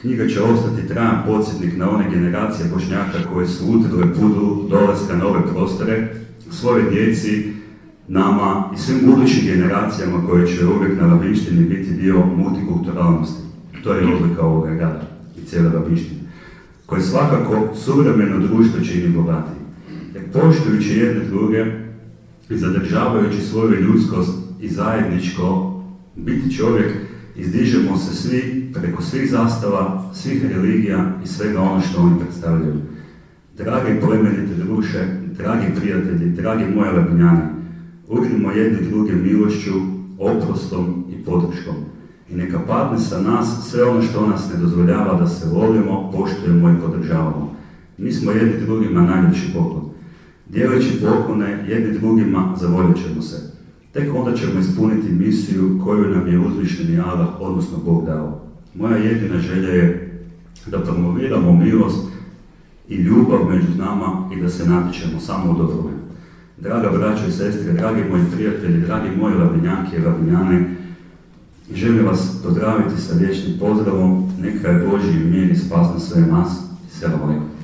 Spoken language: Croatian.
Knjiga će ostati trajan podsjetnik na one generacije Bošnjaka koje su utrile put dolaska na ove prostore, svoje djeci, nama i svim budućim generacijama koje će uvijek na Labinštini biti dio multikulturalnosti. To je odlika ovoga grada i cijele Labinštine, koje svakako suvremeno društvo čini bogatiji. Jer poštujući jedne druge i zadržavajući svoju ljudskost i zajedničko biti čovjek, izdižemo se svi preko svih zastava, svih religija i svega ono što oni predstavljaju. Dragi plemenite druše, dragi prijatelji, dragi moji Labinjani, ugnimo jedni druge milošću, oprostom i podrškom. I neka padne sa nas sve ono što nas ne dozvoljava da se volimo, poštujemo i podržavamo. Mi smo jedni drugima najljepši poklon. Dijeleći poklone jedni drugima zavoljit ćemo se. Tek onda ćemo ispuniti misiju koju nam je uzvišeni Allah, odnosno Bog dao. Moja jedina želja je da promoviramo milost i ljubav među nama i da se natječemo samo u dobrome. Draga braćo i sestre, dragi moji prijatelji, dragi moji Labinjanke i Labinjane, želim vas pozdraviti sa vječnim pozdravom. Neka je Božji mir i spas na sve nas. Selam alejkum.